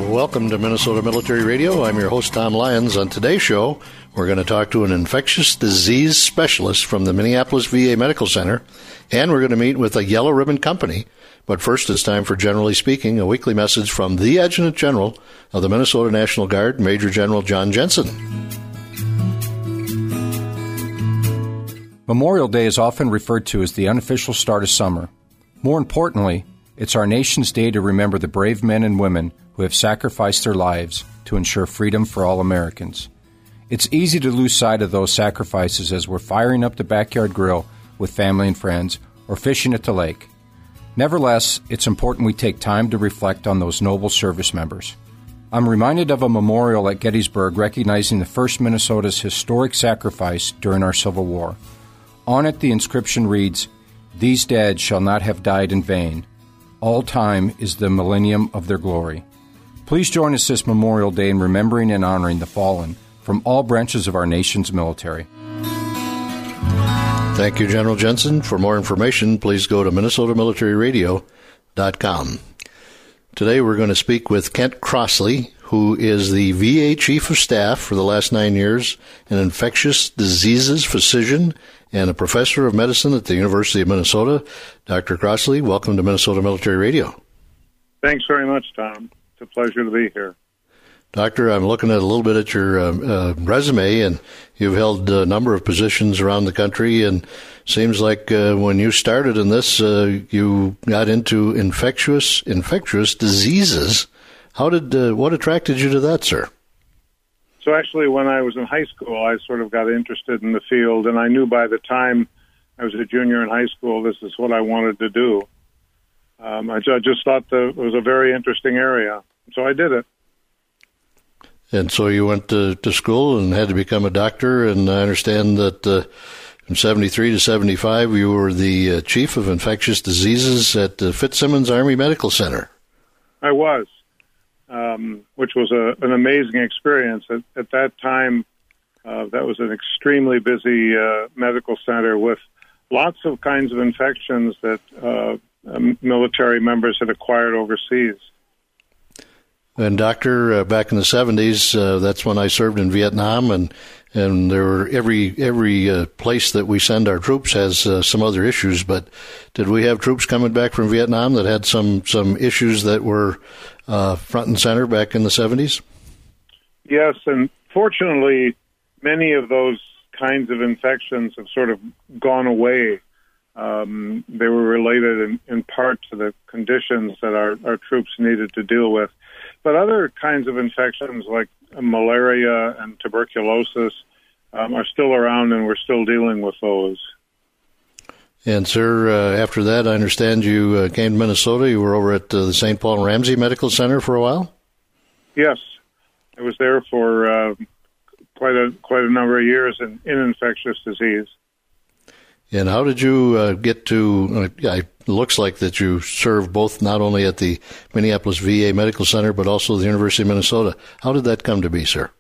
Welcome to Minnesota Military Radio. I'm your host, Tom Lyons. On today's show, we're going to talk to an infectious disease specialist from the Minneapolis VA Medical Center, and we're going to meet with a Yellow Ribbon Company. But first, it's time for Generally Speaking, a weekly message from the Adjutant General of the Minnesota National Guard, Major General John Jensen. Memorial Day is often referred to as the unofficial start of summer. More importantly, it's our nation's day to remember the brave men and women who have sacrificed their lives to ensure freedom for all Americans. It's easy to lose sight of those sacrifices as we're firing up the backyard grill with family and friends or fishing at the lake. Nevertheless, it's important we take time to reflect on those noble service members. I'm reminded of a memorial at Gettysburg recognizing the 1st Minnesota's historic sacrifice during our Civil War. On it, the inscription reads, "These dead shall not have died in vain. All time is the millennium of their glory." Please join us this Memorial Day in remembering and honoring the fallen from all branches of our nation's military. Thank you, General Jensen. For more information, please go to minnesotamilitaryradio.com. Today we're going to speak with Kent Crossley, who is the VA Chief of Staff for the last 9 years, an infectious diseases physician, and a professor of medicine at the University of Minnesota. Dr. Crossley, welcome to Minnesota Military Radio. Thanks very much, Tom. It's a pleasure to be here. Doctor, I'm looking at a little bit at your resume, and you've held a number of positions around the country, and seems like when you started in this, you got into infectious diseases. What attracted you to that, sir? So actually, when I was in high school, I sort of got interested in the field, and I knew by the time I was a junior in high school, this is what I wanted to do. I just thought it was a very interesting area, so I did it. And so you went to school and had to become a doctor, and I understand that from 73 to 75, you were the chief of infectious diseases at Fitzsimmons Army Medical Center. I was. Which was an amazing experience. At that time, that was an extremely busy medical center with lots of kinds of infections that military members had acquired overseas. And doctor, back in the 70s, that's when I served in Vietnam, and there were every place that we send our troops has some other issues. But did we have troops coming back from Vietnam that had some issues that were front and center back in the 70s? Yes, and fortunately, many of those kinds of infections have sort of gone away. They were related in part to the conditions that our troops needed to deal with. But other kinds of infections like malaria and tuberculosis are still around, and we're still dealing with those. And, sir, after that, I understand you came to Minnesota. You were over at the St. Paul Ramsey Medical Center for a while? Yes. I was there for quite a number of years in infectious disease. And how did you get to, it looks like that you served both not only at the Minneapolis VA Medical Center, but also the University of Minnesota. How did that come to be, sir?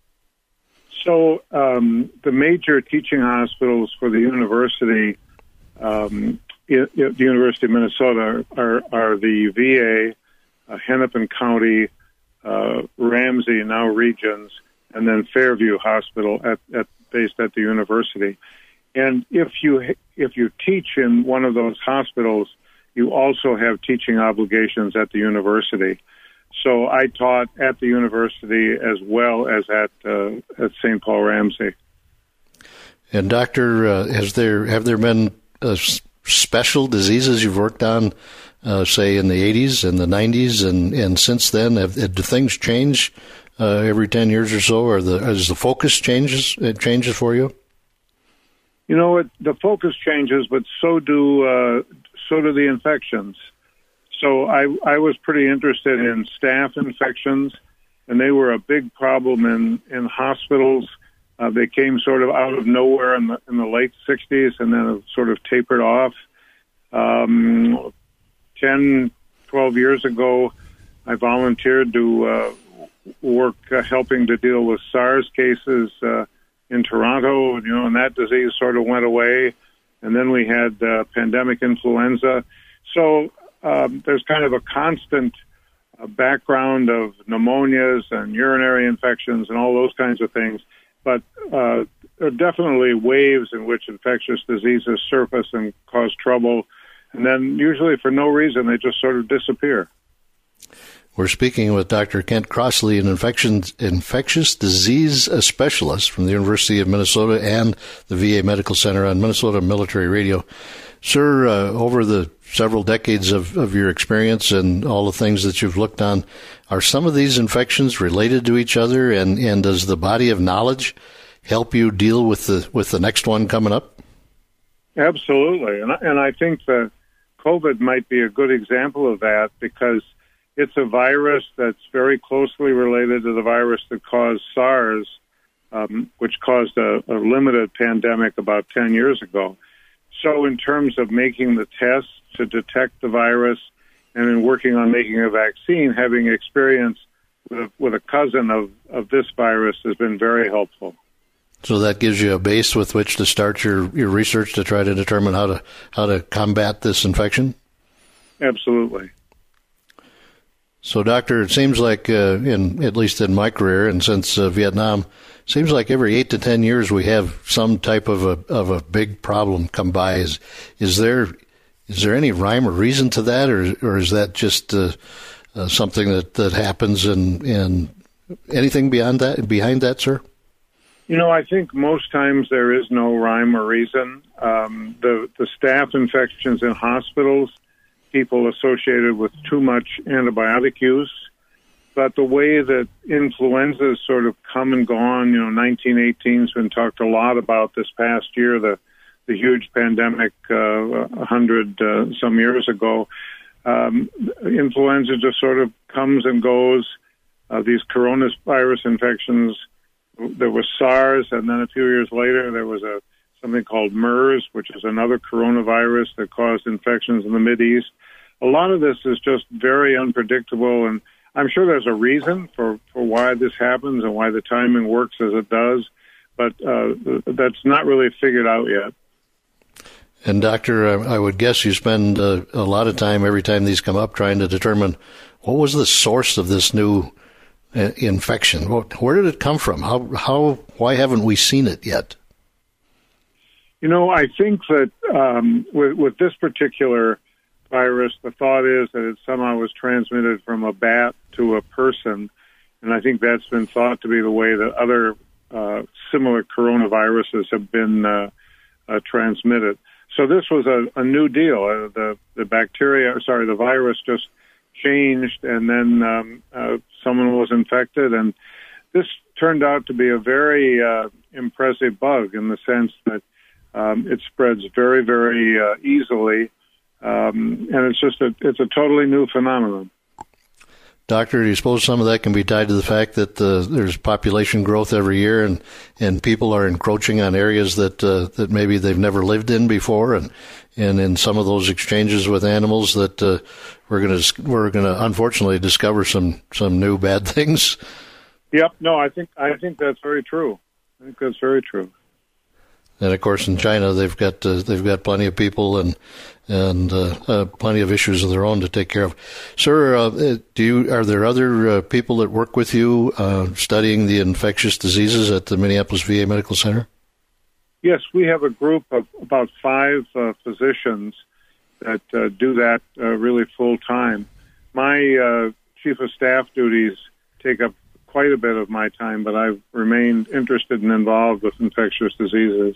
So the major teaching hospitals for the university, the University of Minnesota, are the VA, Hennepin County, Ramsey, now Regions, and then Fairview Hospital based at the university. And if you teach in one of those hospitals, you also have teaching obligations at the university. So I taught at the university as well as at St. Paul Ramsey. And doctor, have there been special diseases you've worked on, say in the 80s and the 90s, and since then, do things change every 10 years or so, or as the focus changes for you? You know, the focus changes, but so do the infections. So I was pretty interested in staph infections, and they were a big problem in hospitals. They came sort of out of nowhere in the late 60s, and then have sort of tapered off. 10, 12 years ago, I volunteered to work helping to deal with SARS cases in Toronto, and that disease sort of went away. And then we had pandemic influenza. So there's kind of a constant a background of pneumonias and urinary infections and all those kinds of things. But there are definitely waves in which infectious diseases surface and cause trouble. And then usually for no reason, they just sort of disappear. We're speaking with Dr. Kent Crossley, an infectious disease specialist from the University of Minnesota and the VA Medical Center on Minnesota Military Radio. Sir, over the several decades of your experience and all the things that you've looked on, are some of these infections related to each other, and does the body of knowledge help you deal with the next one coming up? Absolutely, and I think that COVID might be a good example of that, because it's a virus that's very closely related to the virus that caused SARS, which caused a limited pandemic about 10 years ago. So in terms of making the tests to detect the virus and in working on making a vaccine, having experience with a cousin of this virus has been very helpful. So that gives you a base with which to start your research to try to determine how to combat this infection? Absolutely. So, Doctor, it seems like, at least in my career and since Vietnam, seems like every 8 to 10 years we have some type of a big problem come by. Is there any rhyme or reason to that, or is that just something that happens, and anything behind that, sir? I think most times there is no rhyme or reason. The staph infections in hospitals, people associated with too much antibiotic use. But the way that influenza sort of come and gone, 1918 has been talked a lot about this past year, the huge pandemic 100 some years ago. Influenza just sort of comes and goes. These coronavirus infections, there was SARS, and then a few years later there was something called MERS, which is another coronavirus that caused infections in the Mideast. A lot of this is just very unpredictable, and I'm sure there's a reason for why this happens and why the timing works as it does, but that's not really figured out yet. And, Doctor, I would guess you spend a lot of time every time these come up trying to determine what was the source of this new infection. Where did it come from? Why haven't we seen it yet? I think that with this particular virus, the thought is that it somehow was transmitted from a bat to a person, and I think that's been thought to be the way that other similar coronaviruses have been transmitted. So this was a new deal. The virus just changed, and then someone was infected, and this turned out to be a very impressive bug in the sense that it spreads very, very easily, and it's a totally new phenomenon. Doctor, do you suppose some of that can be tied to the fact that there's population growth every year, and people are encroaching on areas that maybe they've never lived in before, and in some of those exchanges with animals that we're going to unfortunately discover some new bad things? Yep. No, I think that's very true. I think that's very true. And of course, in China, they've got plenty of people and plenty of issues of their own to take care of. Sir, are there other people that work with you studying the infectious diseases at the Minneapolis VA Medical Center? Yes, we have a group of about 5 physicians that do that really full time. My chief of staff duties take up quite a bit of my time, but I've remained interested and involved with infectious diseases.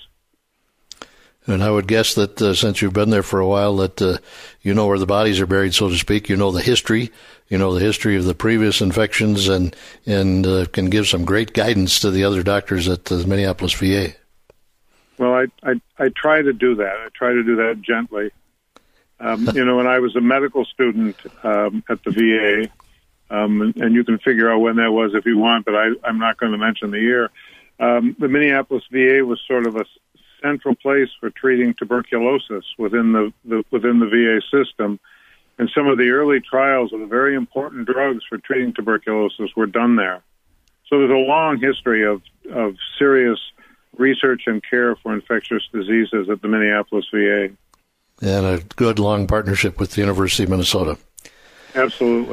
And I would guess that since you've been there for a while, that you know where the bodies are buried, so to speak. You know the history. You know the history of the previous infections, and can give some great guidance to the other doctors at the Minneapolis VA. Well, I try to do that. I try to do that gently. When I was a medical student at the VA, and you can figure out when that was if you want, but I'm not going to mention the year. The Minneapolis VA was sort of a central place for treating tuberculosis within the VA system, and some of the early trials of the very important drugs for treating tuberculosis were done there. So there's a long history of serious research and care for infectious diseases at the Minneapolis VA. And a good long partnership with the University of Minnesota. Absolutely.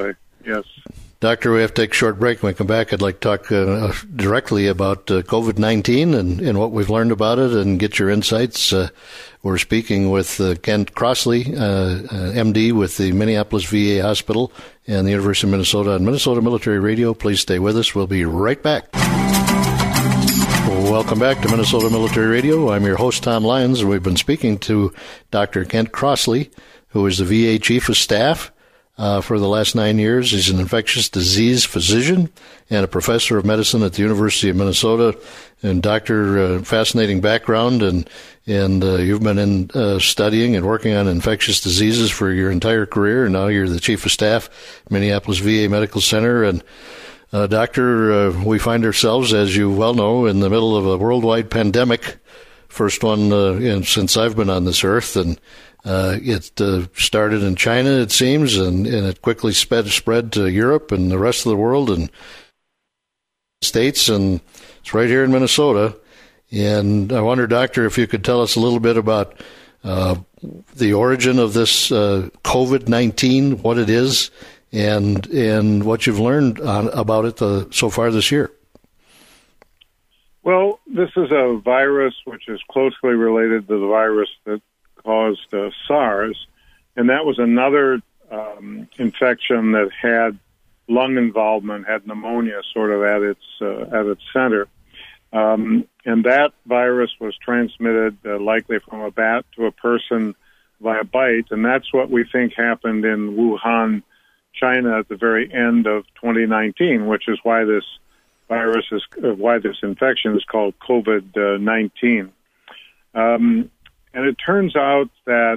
Yes. Doctor, we have to take a short break. When we come back, I'd like to talk directly about COVID-19 and what we've learned about it and get your insights. We're speaking with Kent Crossley, MD with the Minneapolis VA Hospital and the University of Minnesota on Minnesota Military Radio. Please stay with us. We'll be right back. Welcome back to Minnesota Military Radio. I'm your host, Tom Lyons, and we've been speaking to Dr. Kent Crossley, who is the VA Chief of Staff for the last 9 years. He's an infectious disease physician and a professor of medicine at the University of Minnesota. And doctor, fascinating background, and you've been in studying and working on infectious diseases for your entire career, and now you're the Chief of Staff, Minneapolis VA Medical Center. And Doctor, we find ourselves, as you well know, in the middle of a worldwide pandemic, first one since I've been on this earth, and it started in China, it seems, and it quickly spread to Europe and the rest of the world and States, and it's right here in Minnesota. And I wonder, Doctor, if you could tell us a little bit about the origin of this COVID-19, what it is, and what you've learned about it so far this year. Well, this is a virus which is closely related to the virus that caused SARS, and that was another infection that had lung involvement, had pneumonia sort of at its center, and that virus was transmitted likely from a bat to a person via bite, and that's what we think happened in Wuhan, China, at the very end of 2019, which is why this infection is called COVID-19. And it turns out that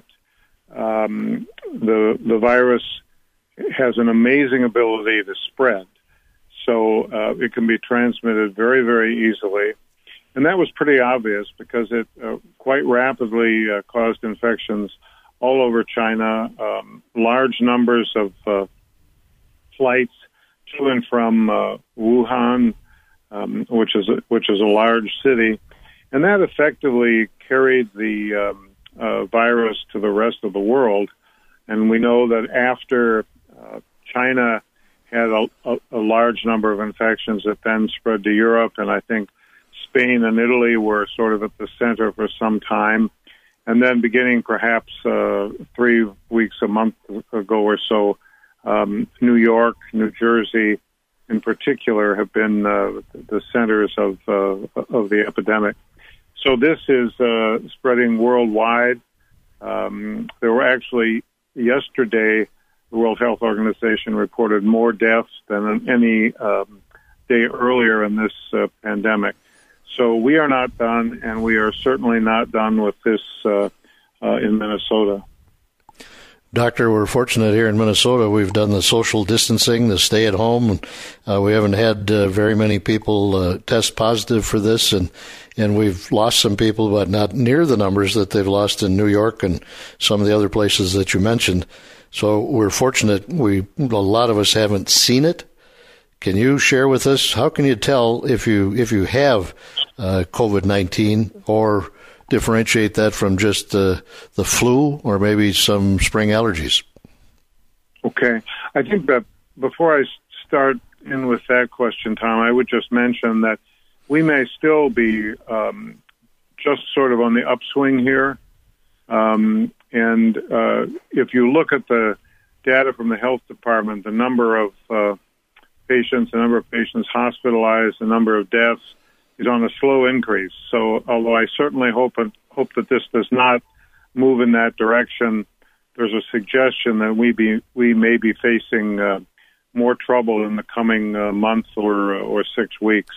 the virus has an amazing ability to spread. So it can be transmitted very, very easily. And that was pretty obvious because it quite rapidly caused infections all over China, large numbers of flights to and from Wuhan, which is a large city. And that effectively carried the virus to the rest of the world. And we know that after China had a large number of infections that then spread to Europe, and I think Spain and Italy were sort of at the center for some time. And then beginning perhaps 3 weeks, a month ago or so, New York, New Jersey in particular have been the centers of the epidemic. So this is spreading worldwide. There were actually, yesterday, the World Health Organization reported more deaths than any day earlier in this pandemic. So we are not done, and we are certainly not done with this in Minnesota. Doctor, we're fortunate here in Minnesota. We've done the social distancing, the stay at home. We haven't had very many people test positive for this, and we've lost some people, but not near the numbers that they've lost in New York and some of the other places that you mentioned. So we're fortunate. A lot of us haven't seen it. Can you share with us, how can you tell if you have COVID-19 or differentiate that from just the flu or maybe some spring allergies? Okay. I think that before I start in with that question, Tom, I would just mention that we may still be just sort of on the upswing here. And if you look at the data from the health department, the number of patients, the number of patients hospitalized, the number of deaths is on a slow increase. So although I certainly hope that this does not move in that direction, there's a suggestion that we may be facing more trouble in the coming month or 6 weeks.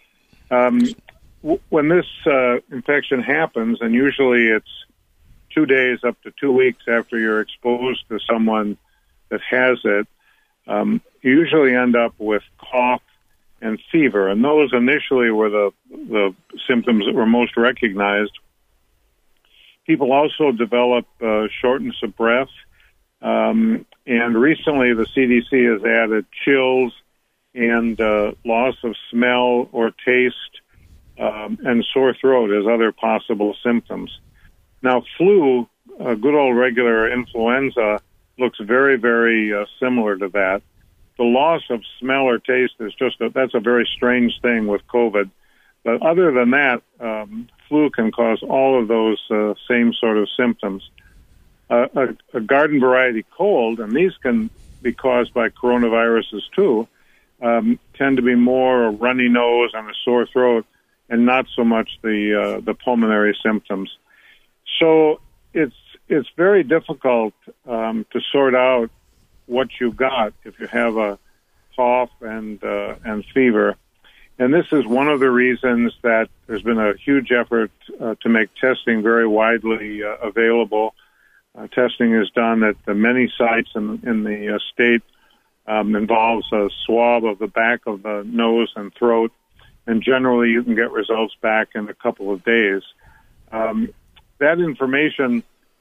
When this infection happens, and usually it's 2 days up to 2 weeks after you're exposed to someone that has it, you usually end up with cough and fever, and those initially were the symptoms that were most recognized. People also develop shortness of breath, and recently the CDC has added chills and loss of smell or taste and sore throat as other possible symptoms. Now, flu, good old regular influenza, looks very, very similar to that. the loss of smell or taste is that's a very strange thing with COVID. But other than that, flu can cause all of those same sort of symptoms. A garden variety cold, and these can be caused by coronaviruses too, tend to be more a runny nose and a sore throat, and not so much the pulmonary symptoms. So it's very difficult to sort out what you've got if you have a cough and fever. And this is one of the reasons that there's been a huge effort to make testing very widely available. Testing is done at the many sites in the state, involves a swab of the back of the nose and throat, and generally you can get results back in a couple of days. That information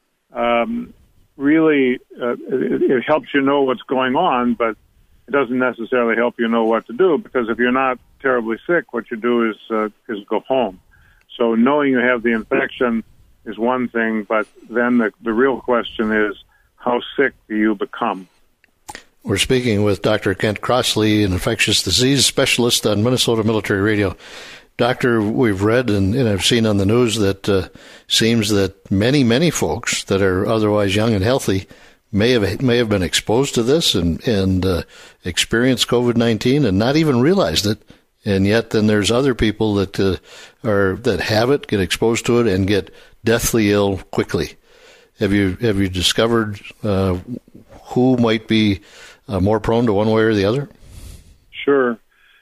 really it helps you know what's going on, but it doesn't necessarily help you know what to do, because if you're not terribly sick, what you do is go home. So knowing you have the infection is one thing, but then the real question is, how sick do you become? We're speaking with Dr. Kent Crossley, an infectious disease specialist on Minnesota Military Radio. Doctor, we've read and I've seen on the news that seems that many folks that are otherwise young and healthy may have been exposed to this and experienced COVID-19 and not even realized it. And yet then there's other people that have it, get exposed to it, and get deathly ill quickly. Have you discovered who might be more prone to one way or the other? Sure.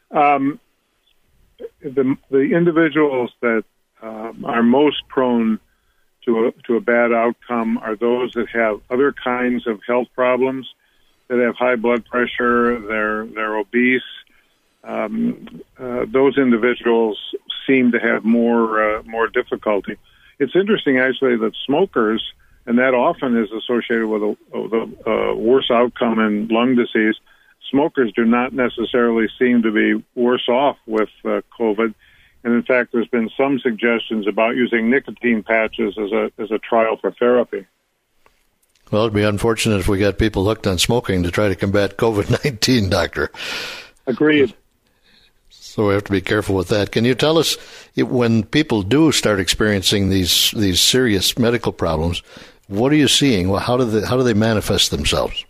The individuals that are most prone to a bad outcome are those that have other kinds of health problems, that have high blood pressure, they're obese. Those individuals seem to have more difficulty. It's interesting, actually, that smokers, and that often is associated with a worse outcome in lung disease, smokers do not necessarily seem to be worse off with COVID. And in fact, there's been some suggestions about using nicotine patches as a trial for therapy. Well, it'd be unfortunate if we got people hooked on smoking to try to combat COVID-19, Doctor. Agreed. So we have to be careful with that. Can you tell us, when people do start experiencing these serious medical problems, what are you seeing? Well, how do they manifest themselves?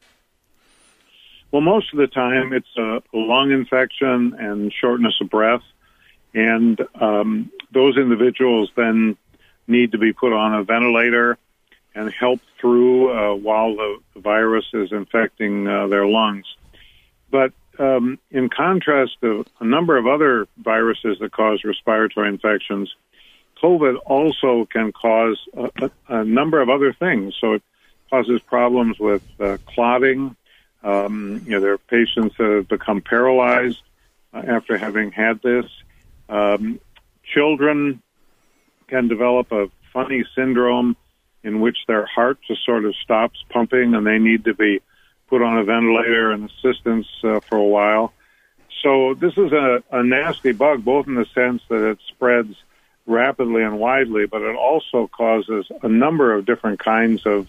Well, most of the time it's a lung infection and shortness of breath, and those individuals then need to be put on a ventilator and helped through while the virus is infecting their lungs. But in contrast to a number of other viruses that cause respiratory infections, COVID also can cause a number of other things. So it causes problems with clotting. There are patients that have become paralyzed after having had this. Children can develop a funny syndrome in which their heart just sort of stops pumping and they need to be put on a ventilator and assistance for a while. So this is a nasty bug, both in the sense that it spreads rapidly and widely, but it also causes a number of different kinds of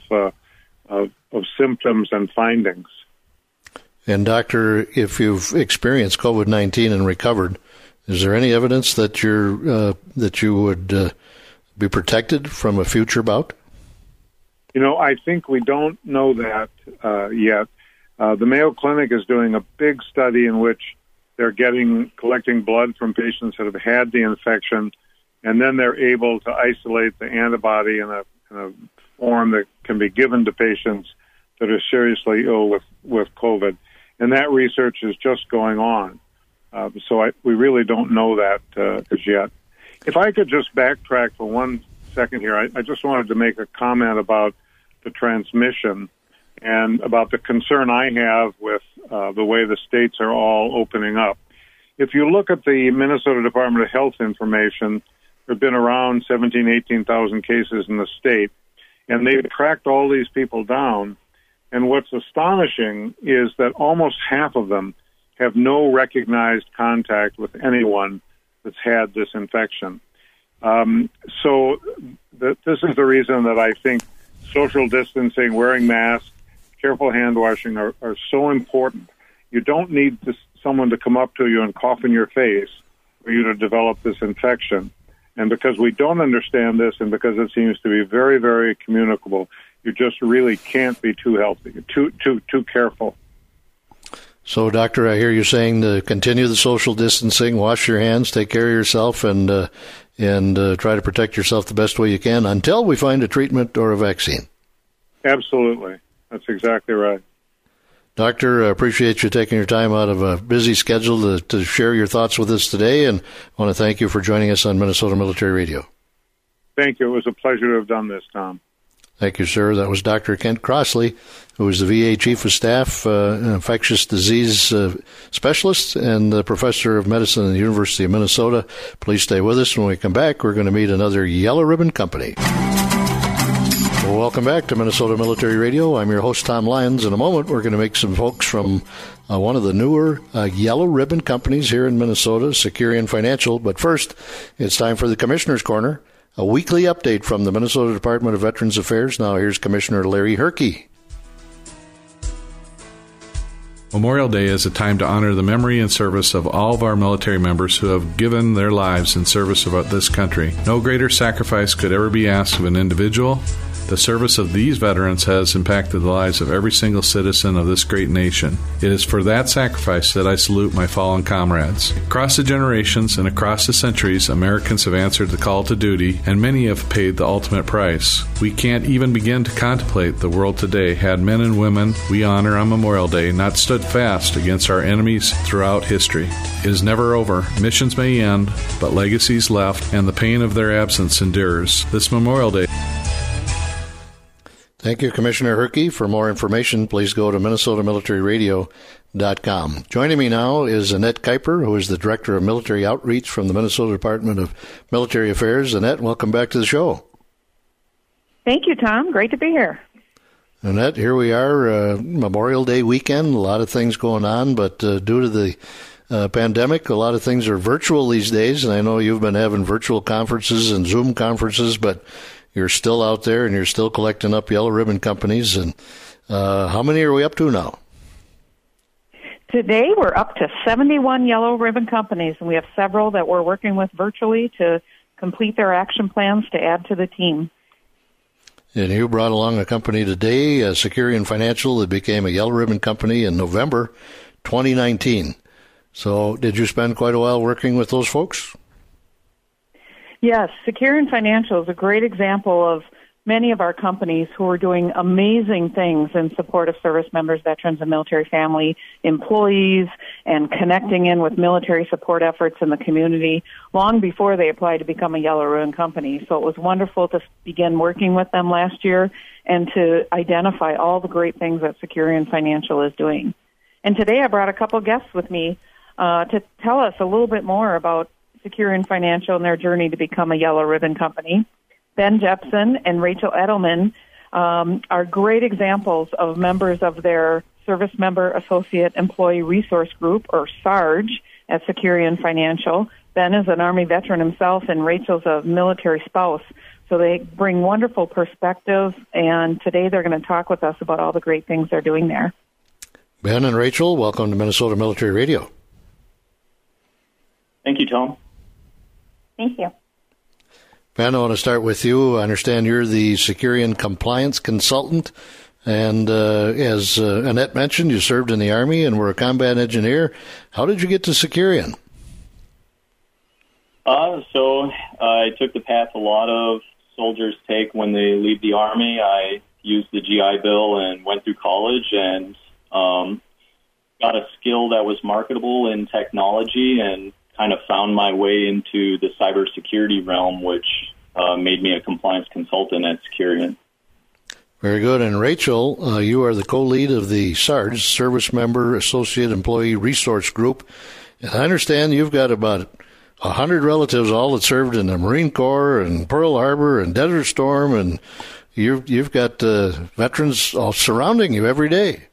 symptoms and findings. And Doctor, if you've experienced COVID-19 and recovered, is there any evidence that you would be protected from a future bout? I think we don't know that yet. The Mayo Clinic is doing a big study in which they're collecting blood from patients that have had the infection, and then they're able to isolate the antibody in a form that can be given to patients that are seriously ill with COVID. And that research is just going on. So we really don't know that as yet. If I could just backtrack for 1 second here, I just wanted to make a comment about the transmission and about the concern I have with the way the states are all opening up. If you look at the Minnesota Department of Health information, there have been around 17,000, 18,000 cases in the state, and they've tracked all these people down. And what's astonishing is that almost half of them have no recognized contact with anyone that's had this infection. So this is the reason that I think social distancing, wearing masks, careful hand washing are so important. You don't need someone to come up to you and cough in your face for you to develop this infection. And because we don't understand this, and because it seems to be very, very communicable, you just really can't be too healthy, too careful. So, Doctor, I hear you saying to continue the social distancing, wash your hands, take care of yourself, and try to protect yourself the best way you can until we find a treatment or a vaccine. Absolutely. That's exactly right. Doctor, I appreciate you taking your time out of a busy schedule to share your thoughts with us today, and I want to thank you for joining us on Minnesota Military Radio. Thank you. It was a pleasure to have done this, Tom. Thank you, sir. That was Dr. Kent Crossley, who is the VA Chief of Staff, infectious disease specialist, and the Professor of Medicine at the University of Minnesota. Please stay with us. When we come back, we're going to meet another Yellow Ribbon Company. Well, welcome back to Minnesota Military Radio. I'm your host, Tom Lyons. In a moment, we're going to meet some folks from one of the newer Yellow Ribbon companies here in Minnesota, Securian Financial. But first, it's time for the Commissioner's Corner, a weekly update from the Minnesota Department of Veterans Affairs. Now here's Commissioner Larry Herke. Memorial Day is a time to honor the memory and service of all of our military members who have given their lives in service of this country. No greater sacrifice could ever be asked of an individual. The service of these veterans has impacted the lives of every single citizen of this great nation. It is for that sacrifice that I salute my fallen comrades. Across the generations and across the centuries, Americans have answered the call to duty, and many have paid the ultimate price. We can't even begin to contemplate the world today had men and women we honor on Memorial Day not stood fast against our enemies throughout history. It is never over. Missions may end, but legacies left, and the pain of their absence endures. This Memorial Day. Thank you, Commissioner Herke. For more information, please go to minnesotamilitaryradio.com. Joining me now is Annette Kuiper, who is the Director of Military Outreach from the Minnesota Department of Military Affairs. Annette, welcome back to the show. Thank you, Tom. Great to be here. Annette, here we are, Memorial Day weekend, a lot of things going on, but due to the pandemic, a lot of things are virtual these days, and I know you've been having virtual conferences and Zoom conferences, but you're still out there and you're still collecting up Yellow Ribbon companies. And how many are we up to now? Today we're up to 71 Yellow Ribbon companies, and we have several that we're working with virtually to complete their action plans to add to the team. And you brought along a company today, Securian Financial, that became a Yellow Ribbon company in November 2019. So did you spend quite a while working with those folks? Yes, Securian Financial is a great example of many of our companies who are doing amazing things in support of service members, veterans, and military family employees, and connecting in with military support efforts in the community long before they applied to become a Yellow Ribbon company. So it was wonderful to begin working with them last year and to identify all the great things that Securian Financial is doing. And today I brought a couple guests with me to tell us a little bit more about Securian Financial and their journey to become a Yellow Ribbon company. Ben Jepson and Rachel Edelman are great examples of members of their Service Member Associate Employee Resource Group, or SARG, at Securian Financial. Ben is an Army veteran himself, and Rachel's a military spouse. So they bring wonderful perspective, and today they're going to talk with us about all the great things they're doing there. Ben and Rachel, welcome to Minnesota Military Radio. Thank you, Tom. Thank you. Ben, I want to start with you. I understand you're the Securian Compliance Consultant, and as Annette mentioned, you served in the Army and were a combat engineer. How did you get to Securian? So I took the path a lot of soldiers take when they leave the Army. I used the GI Bill and went through college and got a skill that was marketable in technology and kind of found my way into the cybersecurity realm, which made me a compliance consultant at Securian. Very good. And Rachel, you are the co-lead of the SARG, Service Member Associate Employee Resource Group. And I understand you've got about 100 relatives, all that served in the Marine Corps and Pearl Harbor and Desert Storm, and you've got veterans all surrounding you every day.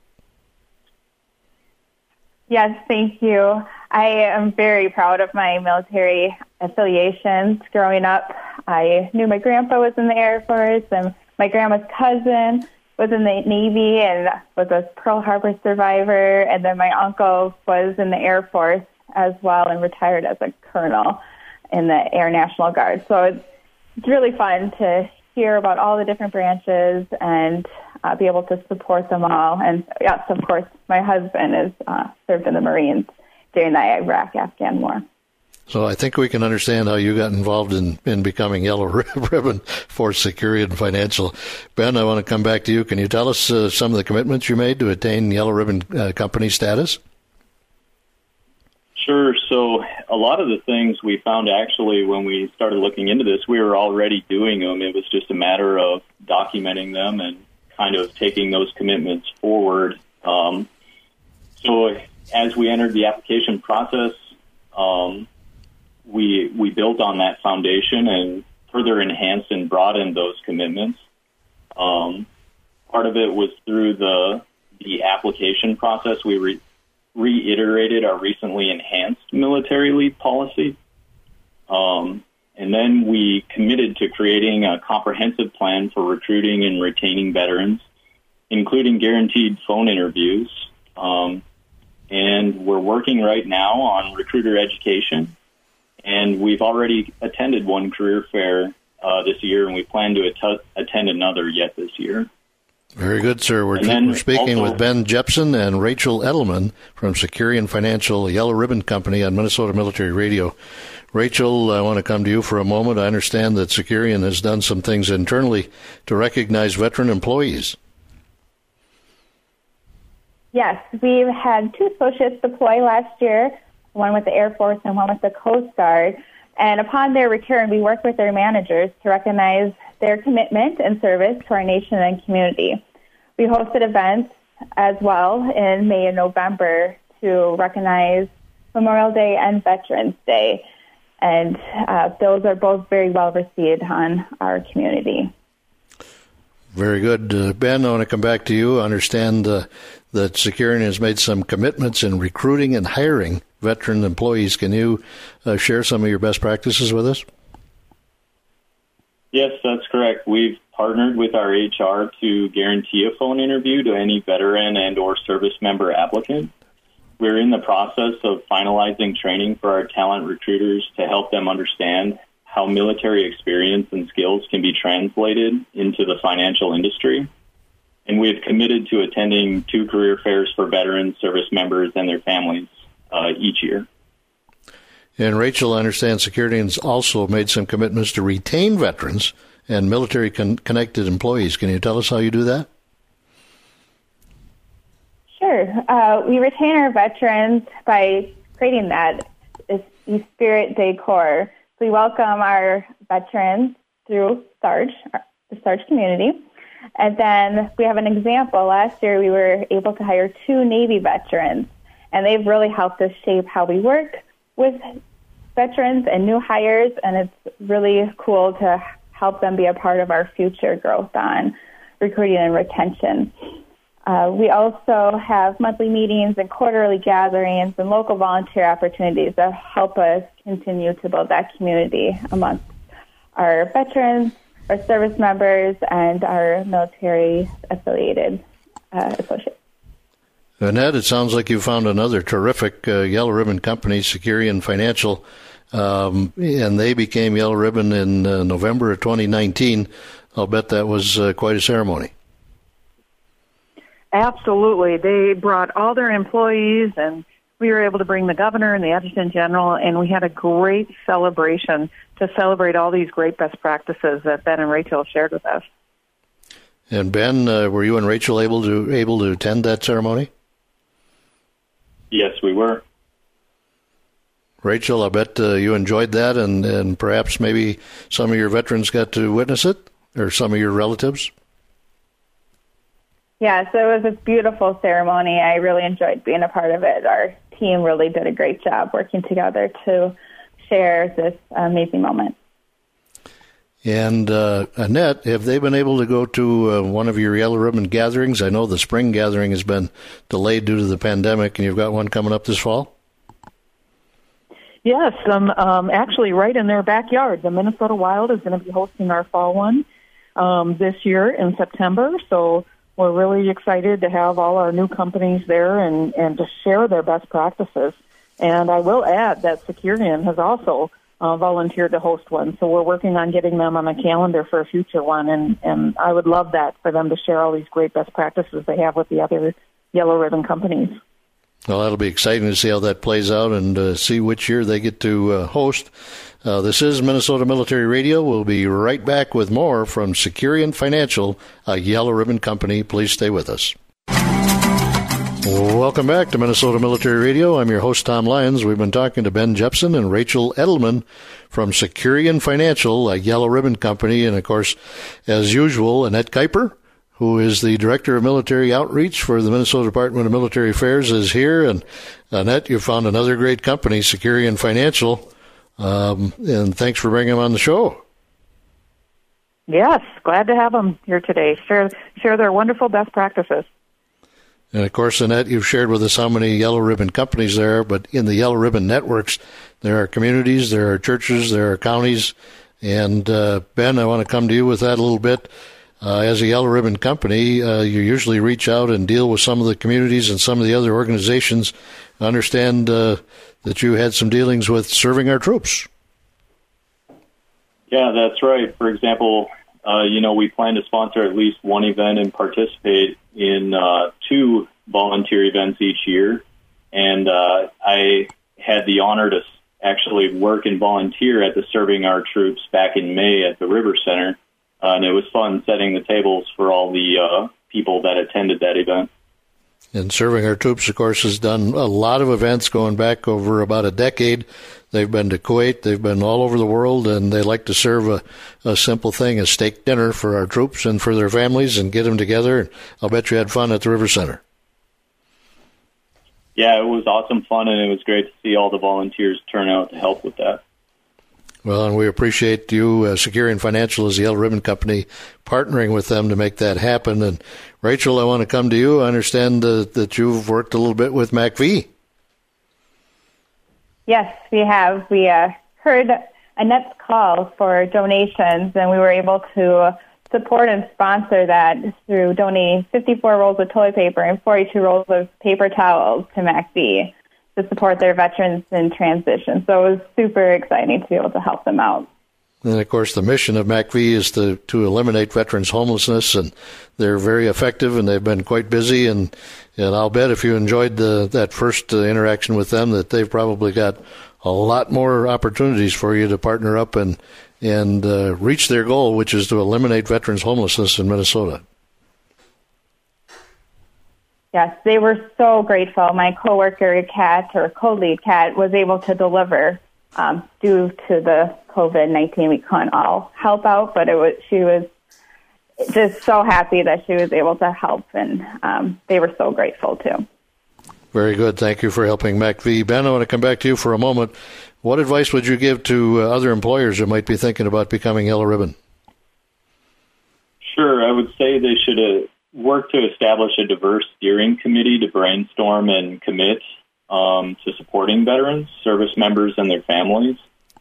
Yes, thank you. I am very proud of my military affiliations. Growing up, I knew my grandpa was in the Air Force and my grandma's cousin was in the Navy and was a Pearl Harbor survivor, and then my uncle was in the Air Force as well and retired as a colonel in the Air National Guard. So it's really fun to hear about all the different branches and be able to support them all. And yes, of course, my husband is served in the Marines during the Iraq-Afghan War. So I think we can understand how you got involved in becoming Yellow Ribbon for Securian Financial. Ben, I want to come back to you. Can you tell us some of the commitments you made to attain Yellow Ribbon company status? Sure. So a lot of the things we found actually when we started looking into this, we were already doing them. It was just a matter of documenting them and kind of taking those commitments forward. So as we entered the application process, we built on that foundation and further enhanced and broadened those commitments. Part of it was through the application process. We reiterated our recently enhanced military leave policy. And then we committed to creating a comprehensive plan for recruiting and retaining veterans, including guaranteed phone interviews. And we're working right now on recruiter education. And we've already attended one career fair this year, and we plan to attend another yet this year. Very good, sir. We're speaking with Ben Jepson and Rachel Edelman from Securian Financial, Yellow Ribbon Company on Minnesota Military Radio. Rachel, I want to come to you for a moment. I understand that Securian has done some things internally to recognize veteran employees. Yes, we've had 2 associates deploy last year, one with the Air Force and one with the Coast Guard. And upon their return, we work with their managers to recognize their commitment and service to our nation and community. We hosted events as well in May and November to recognize Memorial Day and Veterans Day. And those are both very well received on our community. Very good. Ben, I want to come back to you. I understand that Securian has made some commitments in recruiting and hiring veteran employees. Can you share some of your best practices with us? Yes, that's correct. We've partnered with our HR to guarantee a phone interview to any veteran and or service member applicant. We're in the process of finalizing training for our talent recruiters to help them understand how military experience and skills can be translated into the financial industry. And we have committed to attending 2 career fairs for veterans, service members, and their families each year. And Rachel, I understand Securian's also made some commitments to retain veterans and military connected employees. Can you tell us how you do that? Sure. We retain our veterans by creating that Spirit Decor. So we welcome our veterans through Sarge, the Sarge community. And then we have an example. Last year we were able to hire 2 Navy veterans, and they've really helped us shape how we work with veterans and new hires, and it's really cool to help them be a part of our future growth on recruiting and retention. We also have monthly meetings and quarterly gatherings and local volunteer opportunities that help us continue to build that community amongst our veterans, our service members, and our military-affiliated associates. Annette, it sounds like you found another terrific Yellow Ribbon company, Securian Financial, and they became Yellow Ribbon in November of 2019. I'll bet that was quite a ceremony. Absolutely. They brought all their employees, and we were able to bring the governor and the adjutant general, and we had a great celebration to celebrate all these great best practices that Ben and Rachel shared with us. And Ben, were you and Rachel able to attend that ceremony? Yes, we were. Rachel, I bet you enjoyed that, and perhaps maybe some of your veterans got to witness it, or some of your relatives? Yes, it was a beautiful ceremony. I really enjoyed being a part of it. Our team really did a great job working together to share this amazing moment. And Annette, have they been able to go to one of your Yellow Ribbon gatherings? I know the spring gathering has been delayed due to the pandemic, and you've got one coming up this fall? Yes, actually right in their backyard. The Minnesota Wild is going to be hosting our fall one this year in September, so we're really excited to have all our new companies there and to share their best practices. And I will add that Securian has also volunteered to host one, so we're working on getting them on the calendar for a future one, and I would love that, for them to share all these great best practices they have with the other Yellow Ribbon companies. Well, that'll be exciting to see how that plays out and see which year they get to host. This is Minnesota Military Radio. We'll be right back with more from Securian Financial, a Yellow Ribbon company. Please stay with us. Welcome back to Minnesota Military Radio. I'm your host, Tom Lyons. We've been talking to Ben Jepson and Rachel Edelman from Securian Financial, a Yellow Ribbon company. And, of course, as usual, Annette Kuiper, who is the Director of Military Outreach for the Minnesota Department of Military Affairs, is here. And, Annette, you found another great company, Securian Financial, and thanks for bringing them on the show. Yes, glad to have them here today. Share their wonderful best practices. And, of course, Annette, you've shared with us how many Yellow Ribbon companies there are, but in the Yellow Ribbon networks, there are communities, there are churches, there are counties. And, Ben, I want to come to you with that a little bit. As a Yellow Ribbon company, you usually reach out and deal with some of the communities and some of the other organizations. I understand that you had some dealings with Serving Our Troops. Yeah, that's right. For example, we plan to sponsor at least one event and participate in 2 volunteer events each year. And I had the honor to actually work and volunteer at the Serving Our Troops back in May at the River Center. And it was fun setting the tables for all the people that attended that event. And Serving Our Troops, of course, has done a lot of events going back over about a decade. They've been to Kuwait, they've been all over the world, and they like to serve a simple thing, a steak dinner for our troops and for their families and get them together. And I'll bet you had fun at the River Center. Yeah, it was awesome fun, and it was great to see all the volunteers turn out to help with that. Well, and we appreciate you, Securian Financial, as the Yellow Ribbon Company, partnering with them to make that happen. And, Rachel, I want to come to you. I understand that you've worked a little bit with MACV. Yes, we have. We heard Annette's call for donations, and we were able to support and sponsor that through donating 54 rolls of toilet paper and 42 rolls of paper towels to MACV to support their veterans in transition. So it was super exciting to be able to help them out. And, of course, the mission of MACV is to eliminate veterans' homelessness, and they're very effective, and they've been quite busy. And I'll bet if you enjoyed that first interaction with them, that they've probably got a lot more opportunities for you to partner up and reach their goal, which is to eliminate veterans' homelessness in Minnesota. Yes, they were so grateful. My coworker, Kat, or co-lead Kat, was able to deliver due to the COVID-19. We couldn't all help out, but she was just so happy that she was able to help, and they were so grateful, too. Very good. Thank you for helping MACV. Ben, I want to come back to you for a moment. What advice would you give to other employers who might be thinking about becoming Yellow Ribbon? Sure. I would say they should work to establish a diverse steering committee to brainstorm and commit to supporting veterans, service members, and their families,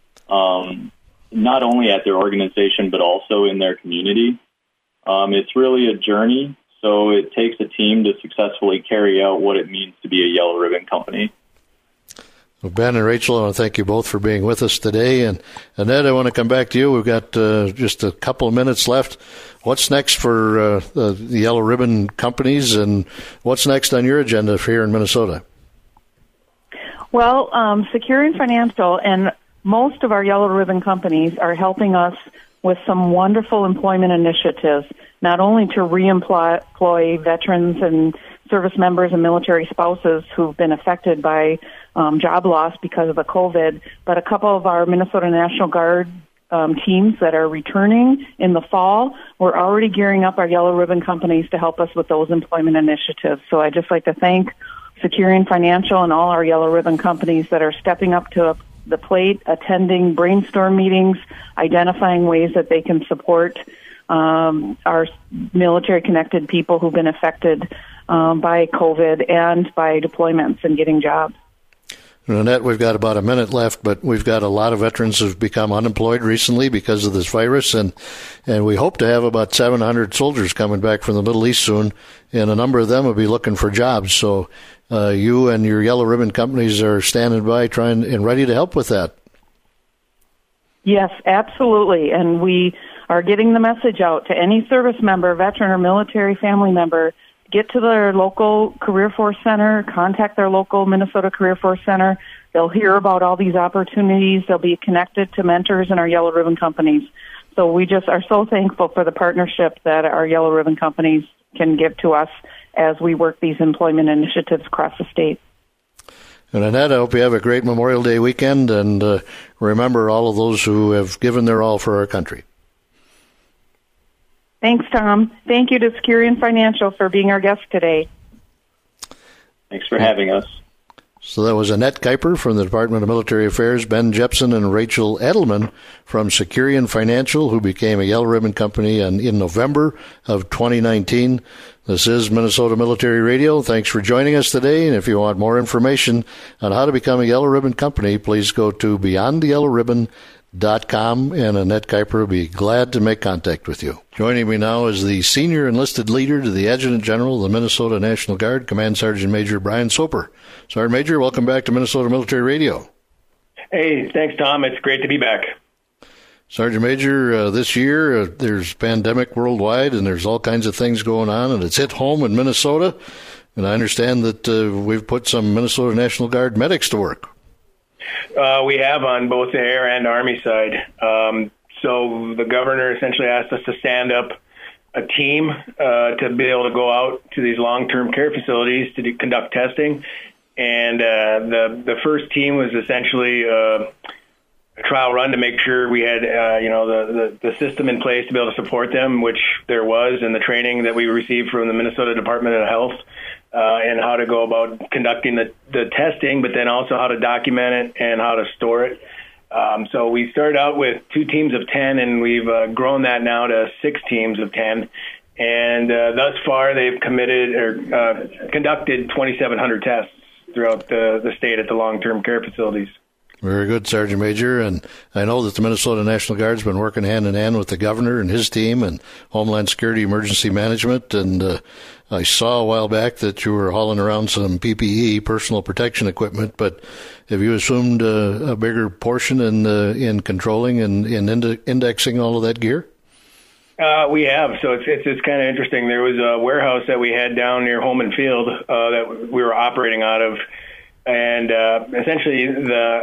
not only at their organization, but also in their community. It's really a journey, so it takes a team to successfully carry out what it means to be a Yellow Ribbon company. Well, Ben and Rachel, I want to thank you both for being with us today. And Annette, I want to come back to you. We've got just a couple of minutes left. What's next for the Yellow Ribbon companies, and what's next on your agenda for here in Minnesota? Well, Securian Financial and most of our Yellow Ribbon companies are helping us with some wonderful employment initiatives, not only to reemploy veterans and service members and military spouses who've been affected by job loss because of the COVID, but a couple of our Minnesota National Guard teams that are returning in the fall. We're already gearing up our Yellow Ribbon companies to help us with those employment initiatives. So I'd just like to thank Securian Financial and all our Yellow Ribbon companies that are stepping up to the plate, attending brainstorm meetings, identifying ways that they can support our military-connected people who've been affected by COVID and by deployments and getting jobs. Annette, we've got about a minute left, but we've got a lot of veterans who've become unemployed recently because of this virus, and we hope to have about 700 soldiers coming back from the Middle East soon, and a number of them will be looking for jobs. So you and your Yellow Ribbon companies are standing by trying and ready to help with that. Yes, absolutely. And we are getting the message out to any service member, veteran, or military family member. Get to their local Career Force Center, contact their local Minnesota Career Force Center. They'll hear about all these opportunities. They'll be connected to mentors in our Yellow Ribbon companies. So we just are so thankful for the partnership that our Yellow Ribbon companies can give to us as we work these employment initiatives across the state. And Annette, I hope you have a great Memorial Day weekend, and remember all of those who have given their all for our country. Thanks, Tom. Thank you to Securian Financial for being our guest today. Thanks for having us. So that was Annette Kuiper from the Department of Military Affairs, Ben Jepson and Rachel Edelman from Securian Financial, who became a Yellow Ribbon company in November of 2019. This is Minnesota Military Radio. Thanks for joining us today. And if you want more information on how to become a Yellow Ribbon company, please go to BeyondTheYellowRibbon.com, and Annette Kuiper will be glad to make contact with you. Joining me now is the Senior Enlisted Leader to the Adjutant General of the Minnesota National Guard, Command Sergeant Major Brian Soper. Sergeant Major, welcome back to Minnesota Military Radio. Hey, thanks, Tom. It's great to be back. Sergeant Major, this year there's pandemic worldwide, and there's all kinds of things going on, and it's hit home in Minnesota. And I understand that we've put some Minnesota National Guard medics to work. We have on both the Air and Army side. So the governor essentially asked us to stand up a team to be able to go out to these long-term care facilities to conduct testing. And the first team was essentially a trial run to make sure we had the system in place to be able to support them, which there was, and the training that we received from the Minnesota Department of Health. And how to go about conducting the testing, but then also how to document it and how to store it. So we started out with 2 teams of 10, and we've grown that now to 6 teams of 10. And thus far, they've conducted 2,700 tests throughout the state at the long-term care facilities. Very good, Sergeant Major. And I know that the Minnesota National Guard's been working hand in hand with the governor and his team and Homeland Security Emergency Management. And I saw a while back that you were hauling around some PPE, personal protection equipment. But have you assumed a bigger portion in controlling and indexing all of that gear? We have. So it's kind of interesting. There was a warehouse that we had down near Home and Field that we were operating out of. And essentially, the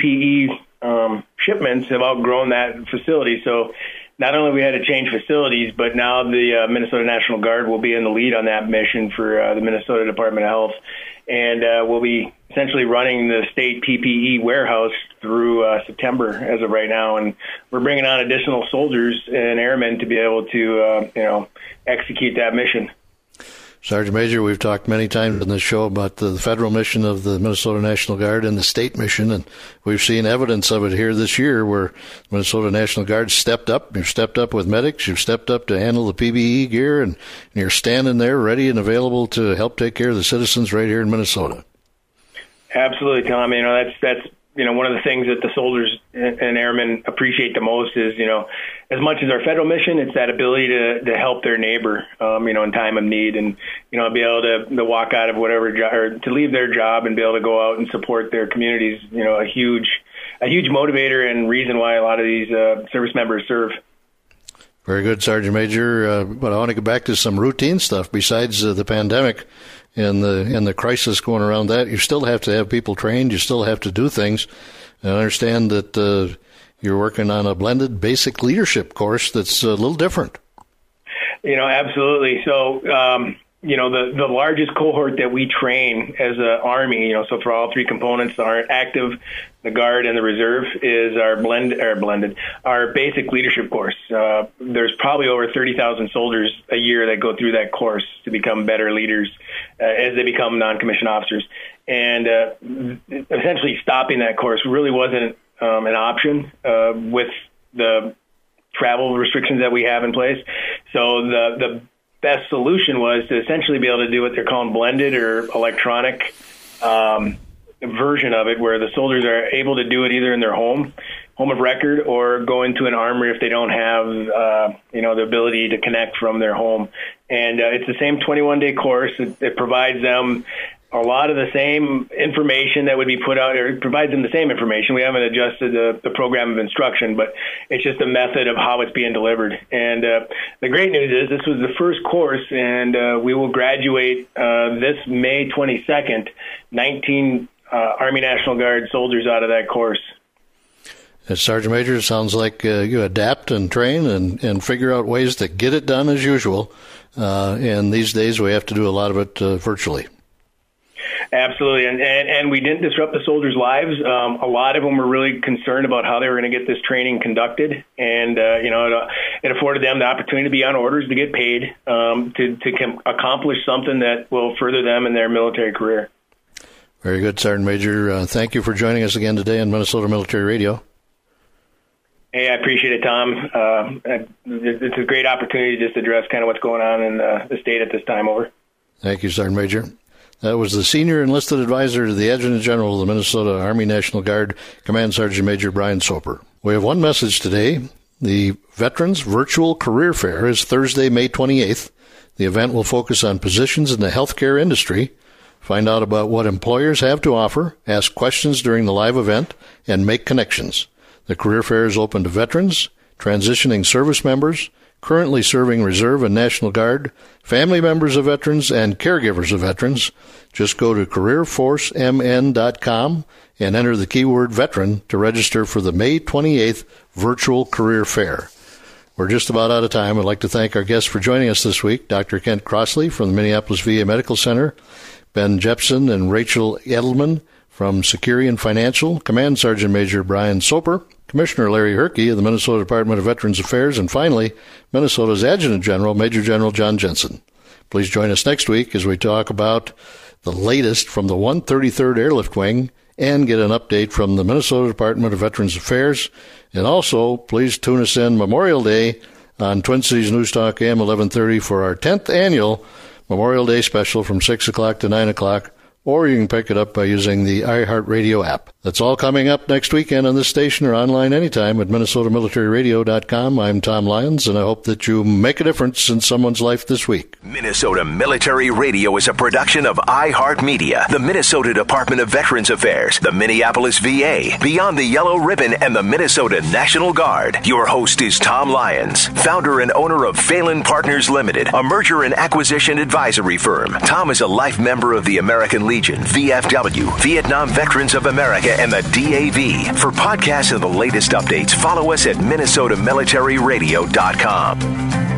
PPE shipments have outgrown that facility. So not only we had to change facilities, but now the Minnesota National Guard will be in the lead on that mission for the Minnesota Department of Health. And we'll be essentially running the state PPE warehouse through September as of right now. And we're bringing on additional soldiers and airmen to be able to, execute that mission. Sergeant Major, we've talked many times on this show about the federal mission of the Minnesota National Guard and the state mission, and we've seen evidence of it here this year where the Minnesota National Guard stepped up. You've stepped up with medics. You've stepped up to handle the PPE gear, and you're standing there ready and available to help take care of the citizens right here in Minnesota. Absolutely, Tom. That's one of the things that the soldiers and airmen appreciate the most is, as much as our federal mission, it's that ability to help their neighbor, in time of need, and, be able to walk out of whatever or to leave their job and be able to go out and support their communities, a huge motivator and reason why a lot of these service members serve. Very good, Sergeant Major. But I want to go back to some routine stuff besides the pandemic and the crisis going around that. You still have to have people trained. You still have to do things. And I understand that you're working on a blended basic leadership course that's a little different. Absolutely. So, the largest cohort that we train as an Army, so for all 3 components, our active, the Guard, and the Reserve, is our basic leadership course. There's probably over 30,000 soldiers a year that go through that course to become better leaders as they become non-commissioned officers. And essentially stopping that course really wasn't an option with the travel restrictions that we have in place. So the best solution was to essentially be able to do what they're calling blended or electronic version of it where the soldiers are able to do it either in their home of record, or go into an armory if they don't have, the ability to connect from their home. And it's the same 21-day course. It provides them a lot of the same information that would be put out, or it provides them the same information. We haven't adjusted the program of instruction, but it's just a method of how it's being delivered. And the great news is this was the first course, and we will graduate this May 22nd, 19 Army National Guard soldiers out of that course. As Sergeant Major, it sounds like you adapt and train and figure out ways to get it done as usual. And these days we have to do a lot of it virtually. Absolutely, and we didn't disrupt the soldiers' lives. A lot of them were really concerned about how they were going to get this training conducted, and it afforded them the opportunity to be on orders, to get paid, to accomplish something that will further them in their military career. Very good, Sergeant Major. Thank you for joining us again today on Minnesota Military Radio. Hey, I appreciate it, Tom. It's a great opportunity to just address kind of what's going on in the state at this time. Over. Thank you, Sergeant Major. That was the Senior Enlisted Advisor to the Adjutant General of the Minnesota Army National Guard, Command Sergeant Major Brian Soper. We have one message today. The Veterans Virtual Career Fair is Thursday, May 28th. The event will focus on positions in the healthcare industry. Find out about what employers have to offer, ask questions during the live event, and make connections. The career fair is open to veterans, transitioning service members, currently serving Reserve and National Guard, family members of veterans, and caregivers of veterans. Just go to careerforcemn.com and enter the keyword veteran to register for the May 28th Virtual Career Fair. We're just about out of time. I'd like to thank our guests for joining us this week, Dr. Kent Crossley from the Minneapolis VA Medical Center, Ben Jepson and Rachel Edelman from Securian Financial, Command Sergeant Major Brian Soper, Commissioner Larry Herkey of the Minnesota Department of Veterans Affairs, and finally, Minnesota's Adjutant General, Major General John Jensen. Please join us next week as we talk about the latest from the 133rd Airlift Wing and get an update from the Minnesota Department of Veterans Affairs. And also, please tune us in Memorial Day on Twin Cities News Talk AM 1130 for our 10th annual Memorial Day special from 6 o'clock to 9 o'clock. Or you can pick it up by using the iHeartRadio app. That's all coming up next weekend on this station or online anytime at MinnesotaMilitaryRadio.com. I'm Tom Lyons, and I hope that you make a difference in someone's life this week. Minnesota Military Radio is a production of iHeartMedia, the Minnesota Department of Veterans Affairs, the Minneapolis VA, Beyond the Yellow Ribbon, and the Minnesota National Guard. Your host is Tom Lyons, founder and owner of Phelan Partners Limited, a merger and acquisition advisory firm. Tom is a life member of the American Legion, VFW, Vietnam Veterans of America, and the DAV. For podcasts and the latest updates, follow us at MinnesotaMilitaryRadio.com.